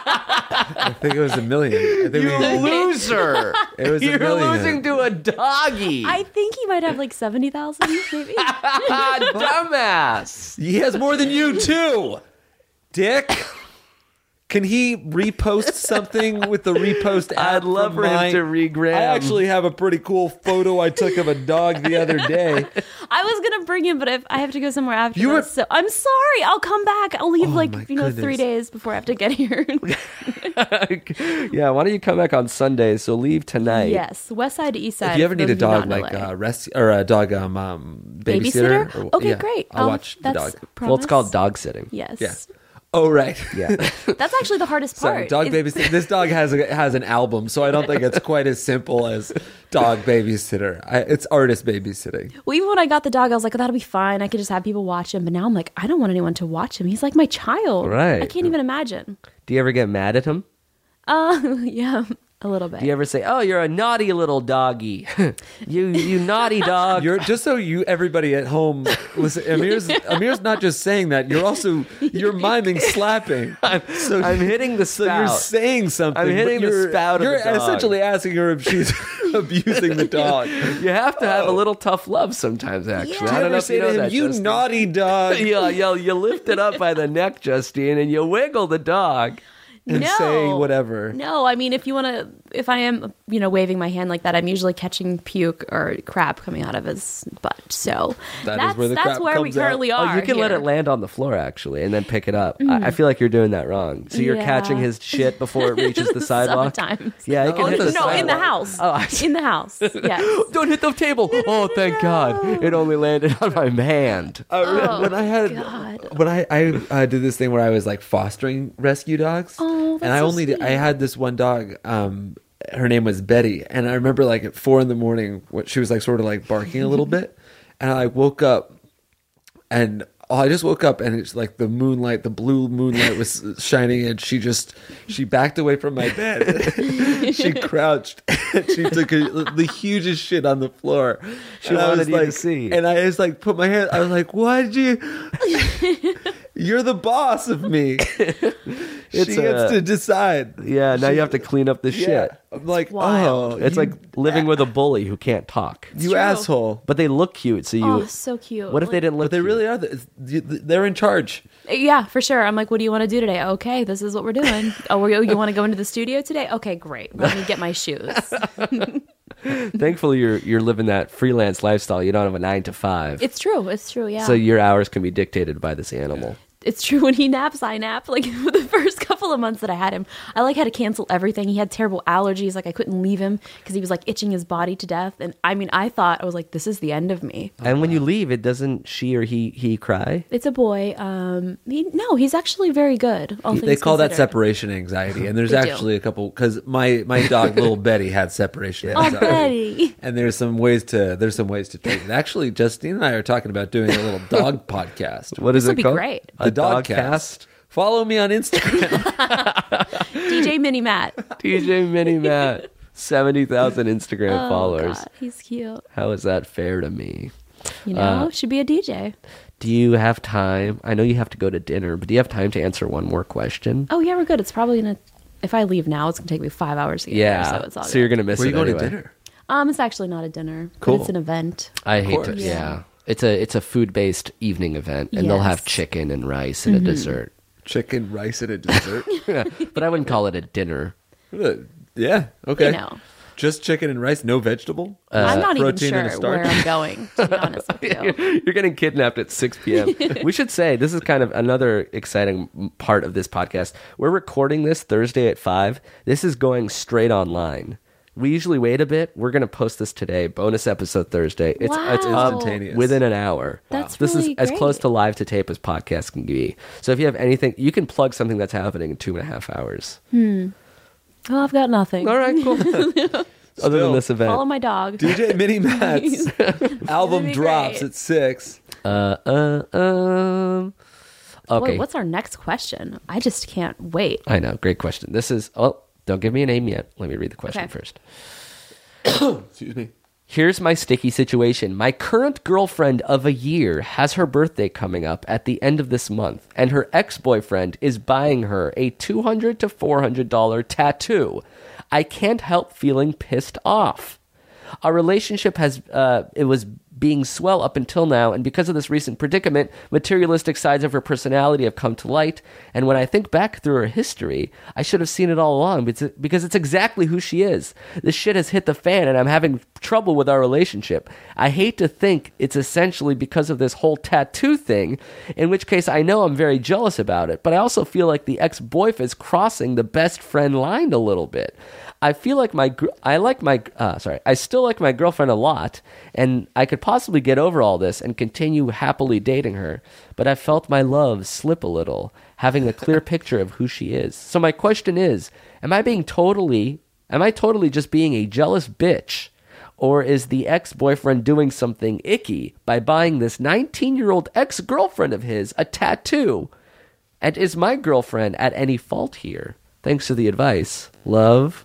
I think it was a million. I think we, loser! it was a You're million. losing to a doggy. I think he might have like seventy thousand, maybe. Dumbass. He has more than you too, Dick. Can he repost something with the repost app? I'd love from for him my- to regram. I actually have a pretty cool photo I took of a dog the other day. I was gonna bring him, but if I have to go somewhere after You were- this, so I'm sorry. I'll come back. I'll leave Oh, like my you know goodness. three days before I have to get here. Yeah, why don't you come back on Sunday? So leave tonight. Yes, West Side to East Side. If you ever for need a those of you dog not in like L A. uh, rest or a dog um, um babysitter, babysitter. or- Okay, yeah, great. I'll Um, watch the that's dog. Well, it's called promise. dog sitting. Yes. Yeah. Oh right. Yeah. That's actually the hardest Sorry, part. dog is- babysitter. This dog has a, has an album, so I don't think it's quite as simple as dog babysitter. I, it's artist babysitting. Well, even when I got the dog, I was like, oh, that'll be fine. I could just have people watch him. But now I'm like, I don't want anyone to watch him. He's like my child. Right. I can't even imagine. Do you ever get mad at him? Uh, yeah, a little bit. Do you ever say, "Oh, you're a naughty little doggy. you you naughty dog." You're just so you everybody at home listen. Amir's Amir's not just saying that. You're also you're miming slapping. So I'm hitting the So you're spout. saying something. I'm but hitting the you're- spout of You're the dog. essentially asking her if she's abusing the dog. You have to have a little tough love sometimes. Actually, Yeah. Do I you don't know ever if say you know to him, that, "You Justine." naughty dog"? Yeah, yeah, you lift it up by the neck, Justine, and you wiggle the dog. And no. say whatever. No, I mean, if you want to, if I am, you know, waving my hand like that, I'm usually catching puke or crap coming out of his butt. So That is that's where the that's crap where we comes out. currently are. Oh, you can let here. it land on the floor actually, and then pick it up. I, I feel like you're doing that wrong. So you're Yeah. catching his shit before it reaches the sidewalk. Sometimes. Yeah, it can No, hit no, the no, sidewalk. in the house. Oh, I see. In the house. Yes. Don't hit the table. Oh, thank God! It only landed on my hand. Uh, Oh, when I had God. when I I uh, did this thing where I was like fostering rescue dogs, Oh, that's and I so only did, I sweet. had this one dog. Um, her name was Betty, and I remember like at four in the morning, what she was like sort of like barking a little bit, and I woke up, and oh, I just woke up, and it's like the moonlight, the blue moonlight was shining, and she just she backed away from my bed, she crouched, and she took a, the hugest shit on the floor. She And I wanted was you to like, see. and I just like put my hand. I was like, "Why did you? You're the boss of me." It's she gets a- to decide. Yeah, now you have to clean up the Yeah. shit. I'm like, wild. oh, It's you, like living with a bully who can't talk. you true. asshole. But they look cute, so you. Oh, so cute. What if they Like- didn't look? But they cute? really are. The, they're in charge. Yeah, for sure. I'm like, what do you want to do today? Okay, this is what we're doing. Oh, we- you want to go into the studio today? Okay, great. Let me get my shoes. Thankfully, you're you're living that freelance lifestyle. You don't have a nine to five, It's true. It's true. Yeah. so your hours can be dictated by this animal. It's true. When he naps, I nap. Like for the first couple of months that I had him, I like had to cancel everything. He had terrible allergies. Like I couldn't leave him because he was like itching his body to death. And I mean, I thought I was like, this is the end of me. And when you leave, it doesn't she or he he cry? It's a boy. Um, he, no, he's actually very good. All They things call that considered. separation anxiety, and there's They do. actually a couple. Because my my dog, little Betty, had separation Oh, anxiety. Betty. And there's some ways to there's some ways to treat it. Actually, Justine and I are talking about doing a little dog podcast. What is This it would be called? great. A The dog Dogcast. cast. Follow me on Instagram. D J Mini Matt. T J Mini Matt, seventy thousand Instagram Oh, followers. God, he's cute. How is that fair to me? You know, Uh, should be a D J. Do you have time? I know you have to go to dinner, but do you have time to answer one more question? Oh yeah, we're good. It's probably gonna. If I leave now, it's gonna take me five hours to get Yeah, there. So it's all so good. you're gonna miss Where are it you going anyway. to dinner? Um, it's actually not a dinner. Cool. But it's an event. I hate to. course. Yeah. Yeah. It's a it's a food based evening event, and they'll have Yes. chicken and rice and a dessert. Chicken, rice, and a dessert. But I wouldn't call it a dinner. Uh, yeah. Okay. You know. Just chicken and rice, no vegetable. I'm not even protein and a sure starch? where I'm going. To be honest with you. You're getting kidnapped at six p.m. We should say this is kind of another exciting part of this podcast. We're recording this Thursday at five. This is going straight online. We usually wait a bit. We're going to post this today. Bonus episode Thursday. It's it's Wow. up Instantaneous. within an hour. That's this really is as great. close to live to tape as podcasts can be. So if you have anything, you can plug something that's happening in two and a half hours. Oh, I've got nothing. All right, cool. Other than this event. Follow my dog. D J Mini Matt's album be drops great. at six. Uh, uh, um. Okay. What- what's our next question? I just can't wait. I know. Great question. This is. Oh, don't give me a name yet. Let me read the question Okay. first. Excuse me. Here's my sticky situation. My current girlfriend of a year has her birthday coming up at the end of this month, and her ex-boyfriend is buying her a two hundred to four hundred dollars tattoo. I can't help feeling pissed off. Our relationship has uh, it was being swell up until now, and because of this recent predicament, materialistic sides of her personality have come to light. And when I think back through her history, I should have seen it all along because it's exactly who she is. This shit has hit the fan, and I'm having trouble with our relationship. I hate to think it's essentially because of this whole tattoo thing, in which case I know I'm very jealous about it, but I also feel like the ex-boyfriend is crossing the best friend line a little bit. I feel like my, gr- I like my, uh, sorry, I still like my girlfriend a lot, and I could possibly get over all this and continue happily dating her, but I felt my love slip a little, having a clear picture of who she is. So my question is, am I being totally, am I totally just being a jealous bitch, or is the ex-boyfriend doing something icky by buying this nineteen-year-old ex-girlfriend of his a tattoo? And is my girlfriend at any fault here? Thanks for the advice. Love.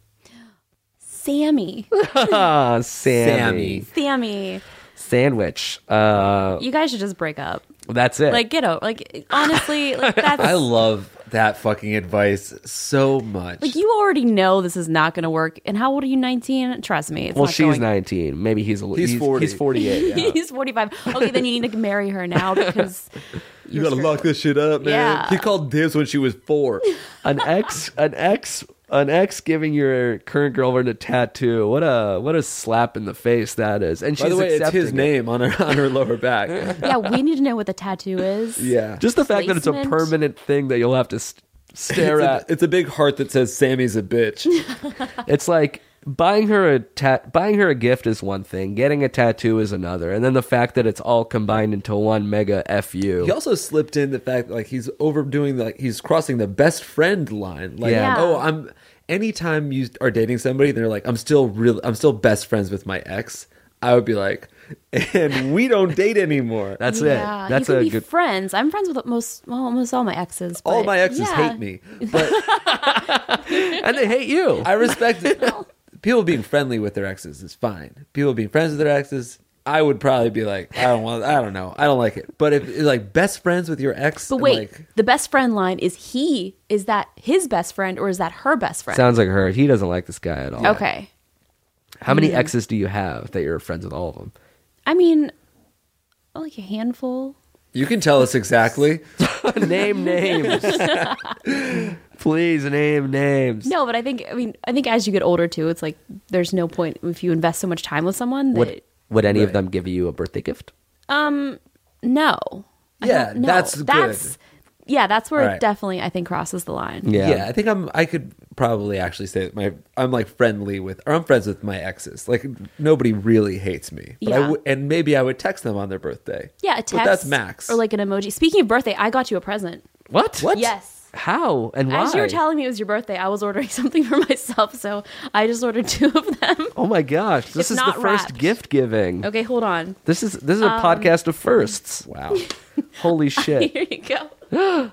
Sammy. Ah, Sammy. Sammy. Sandwich. Uh, You guys should just break up. that's it. Like, get out. Like, honestly, like, that's. I love that fucking advice so much. Like, you already know this is not going to work. And how old are you? nineteen? Trust me. It's well, not she's going- nineteen. Maybe he's a He's he's forty. He's forty-eight. Yeah. He's forty-five. Okay, then you need to marry her now because you gotta lock this shit up, man. Yeah. He called dibs when she was four. an ex, an ex, an ex giving your current girlfriend a tattoo. What a what a slap in the face that is. And she's By the way, it's accepting his it. name on her on her lower back. Yeah, we need to know what the tattoo is. Yeah. Just the fact that it's a Placement. permanent thing that you'll have to st- stare it's, at. a, it's a big heart that says Sammy's a bitch. It's like buying her a tat, buying her a gift is one thing, getting a tattoo is another, and then the fact that it's all combined into one mega F U. He also slipped in the fact that, like, he's overdoing the, like he's crossing the best friend line. Like, Yeah. oh, I'm anytime you are dating somebody, they're like, I'm still real I'm still best friends with my ex. I would be like, and we don't date anymore. That's Yeah, it. That's you can a be good. friends. I'm friends with most, well, almost all my exes. All but my exes yeah. hate me, but And they hate you. I respect it. People being friendly with their exes is fine. People being friends with their exes, I would probably be like, I don't want, I don't know, I don't like it. But if like best friends with your ex, But I'm wait, like, the best friend line is he? Is that his best friend or is that her best friend? Sounds like her. He doesn't like this guy at all. Okay. How many exes do you have that you're friends with all of them? I mean, like a handful. you can tell us exactly. Name names. Please name names. No, but I think, I mean, I think as you get older too, it's like there's no point if you invest so much time with someone that, Would would any of Right. them give you a birthday gift? um, no. I Yeah, don't know. that's good. That's, yeah, that's where Right. it definitely, I think, crosses the line. Yeah. Yeah. I think I'm. I could probably actually say that my I'm like friendly with, or I'm friends with my exes. Like nobody really hates me. But I Yeah. would, and maybe I would text them on their birthday. Yeah, a text. But that's max. Or like an emoji. Speaking of birthday, I got you a present. What? What? Yes. How and why? As you were telling me it was your birthday, I was ordering something for myself, so I just ordered two of them. Oh my gosh! This It's is the not first wrapped. gift giving. Okay, hold on. This is this is a Um, podcast of firsts. Wow. Holy shit! Here you go.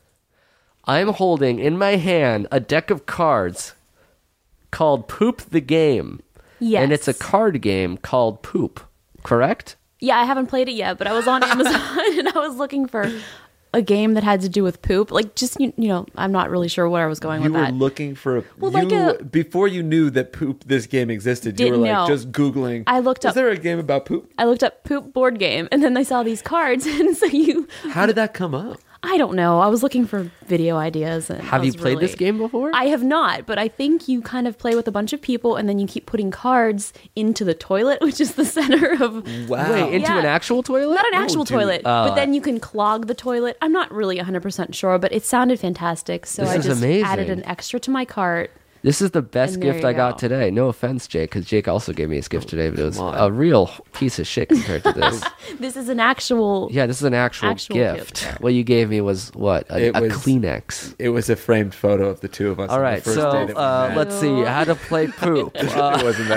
I'm holding in my hand a deck of cards called Poop the Game. Yes. And it's a card game called Poop. Correct? Yeah, I haven't played it yet, but I was on Amazon and I was looking for a game that had to do with poop. Like, just, you, you know, I'm not really sure where I was going You with were that. looking for a, Well, you, like a- before you knew that poop this game existed. You were Didn't like know. just googling. I looked Is up- there a game about poop? I looked up poop board game and then I saw these cards. And so you, How did that come up? I don't know. I was looking for video ideas. And Have I you was played really- this game before? I have not, but I think you kind of play with a bunch of people and then you keep putting cards into the toilet, which is the center of. Wow. Wait, into Yeah. an actual toilet? Not an Oh, actual dude. toilet, Uh, but then you can clog the toilet. I'm not really one hundred percent sure, but it sounded fantastic. So This I is just amazing. added an extra to my cart. This is the best And there gift you I got go. today. No offense, Jake, because Jake also gave me his gift today, but it was come on. a real piece of shit compared to this. This is an actual. Yeah, this is an actual, Actual gift. gift. What you gave me was what? A, It a was- Kleenex. It was a framed photo of the two of us. All on the right, first so date that we uh, met. let's see how to play poop. Uh, it wasn't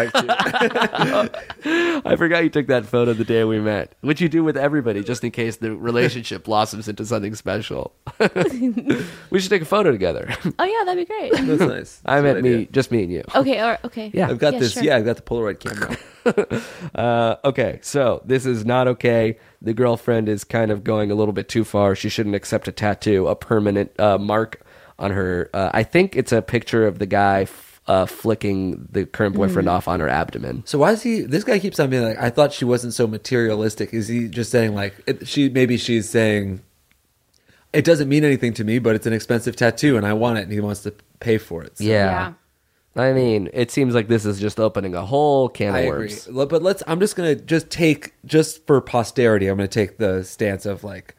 that cute. I forgot you took that photo the day we met, which you do with everybody, just in case the relationship blossoms into something special. We should take a photo together. Oh yeah, that'd be great. That's nice. I That's a meant good me, idea. just me and you. Okay, or okay. Yeah. I've got Yeah, this. sure. Yeah, I've got the Polaroid camera. Uh, okay, so this is not okay. The girlfriend is kind of going a little bit too far. She shouldn't accept a tattoo, a permanent uh, mark on her. Uh, I think it's a picture of the guy f- uh, flicking the current boyfriend off on her abdomen. So why is he? This guy keeps on being like, I thought she wasn't so materialistic. Is he just saying like it, she? Maybe she's saying it doesn't mean anything to me, but it's an expensive tattoo and I want it, and he wants to pay for it. So. Yeah. I mean, it seems like this is just opening a whole can I of agree. worms. But let's. I'm just gonna just take just for posterity. I'm gonna take the stance of like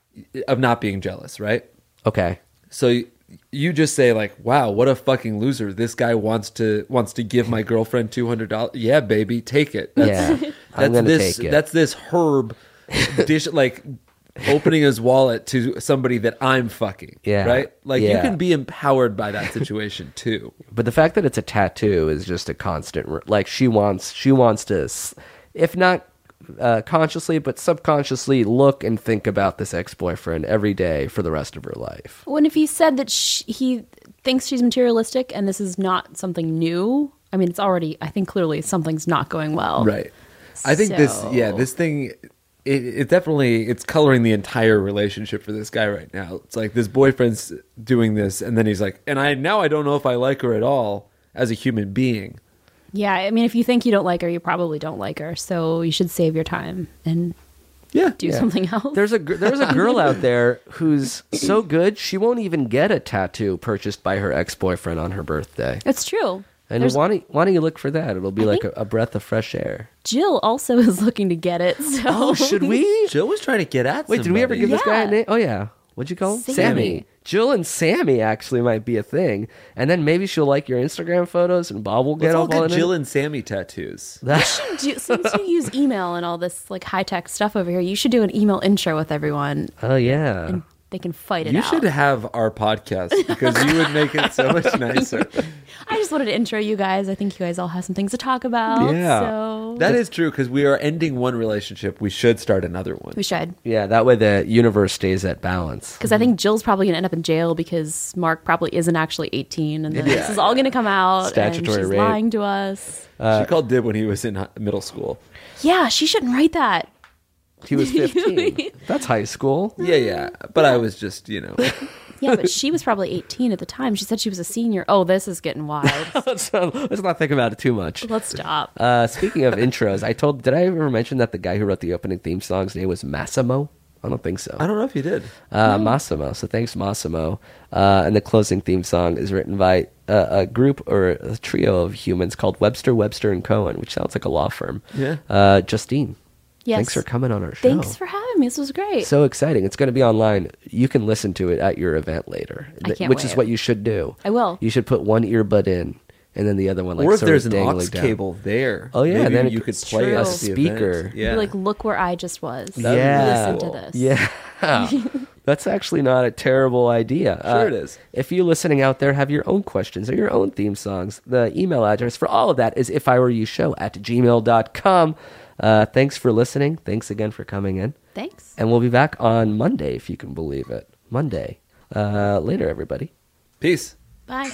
of not being jealous, right? Okay. So you, you just say like, "Wow, what a fucking loser! This guy wants to wants to give my girlfriend two hundred dollars. Yeah, baby, take it. That's, Yeah. that's I'm gonna this. take it. That's this herb dish like." Opening his wallet to somebody that I'm fucking, Yeah. right? Like you Yeah. can be empowered by that situation too. But the fact that it's a tattoo is just a constant. re- Like she wants, she wants to, s- if not uh, consciously, but subconsciously, look and think about this ex-boyfriend every day for the rest of her life. When if he said that sh he thinks she's materialistic and this is not something new, I mean, it's already, I think clearly something's not going well. Right. I think this, So- yeah, this thing, it, it definitely, it's coloring the entire relationship for this guy right now. It's like this boyfriend's doing this, and then he's like, and I now I don't know if I like her at all as a human being. Yeah, I mean, if you think you don't like her, you probably don't like her. So you should save your time and Yeah. do Yeah. something else. There's a gr- there's a girl out there who's so good she won't even get a tattoo purchased by her ex-boyfriend on her birthday. It's true. And There's- why don't, why don't you look for that? It'll be I like think- a, a breath of fresh air. Jill also is looking to get it. So. Oh, should we? Jill was trying to get at Wait, did we ever somebody. give this guy a Yeah. name? Oh, yeah. What'd you call him? Sammy. Jill and Sammy actually might be a thing. And then maybe she'll like your Instagram photos and Bob will get Let's all all get in Jill it. and Sammy tattoos. That- Do, since you use email and all this like high tech stuff over here, you should do an email intro with everyone, oh, yeah. and they can fight it You out. should have our podcast because you would make it so much nicer. I just wanted to intro you guys. I think you guys all have some things to talk about. Yeah. So That is true because we are ending one relationship. We should start another one. we should. Yeah, that way the universe stays at balance. Because I think Jill's probably going to end up in jail because Mark probably isn't actually eighteen. And then Yeah, this is all going to come out. Statutory and she's rape. lying to us. she called Dib when he was in hi- middle school. Yeah, she shouldn't write that. He was fifteen. That's high school. Yeah, yeah. But I was just, you know. Yeah, but she was probably eighteen at the time. She said she was a senior. Oh, this is getting wild. let's, not, let's not think about it too much. Let's stop. Uh, speaking of intros, I told, did I ever mention that the guy who wrote the opening theme song's name was Massimo? I don't think so. I don't know if you did. Uh, Massimo. So thanks, Massimo. Uh, and the closing theme song is written by a, a group or a trio of humans called Webster, Webster, and Cohen, which sounds like a law firm. Yeah. Uh, Justine, Yes. thanks for coming on our show. Thanks for having me. This was great. So exciting. It's going to be online. You can listen to it at your event later, I th- can't which is wait. what you should do. I will. You should put one earbud in and then the other one like or if sort there's of an aux dangling down. cable there. Oh, yeah, maybe then it you could- could play true. us A the speaker. event. Yeah. Be like, look where I just was. That'd be Yeah. Listen to cool. this. Yeah. That's actually not a terrible idea. Sure it is. If you listening out there have your own questions or your own theme songs, the email address for all of that is if I were you show at gmail dot com. Uh, thanks for listening. Thanks again for coming in. Thanks. And we'll be back on Monday, if you can believe it. Monday. Uh, later, everybody. Peace. Bye.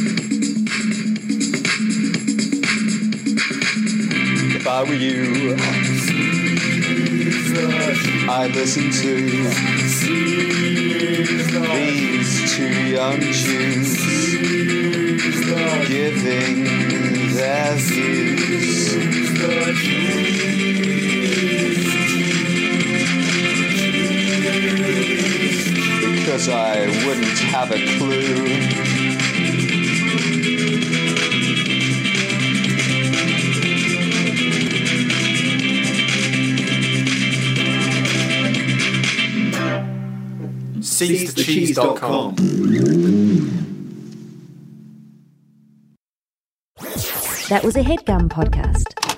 If I were you, I listen to these two young Jews giving their views. Because I wouldn't have a clue. seize the cheese dot com. That was a HeadGum podcast.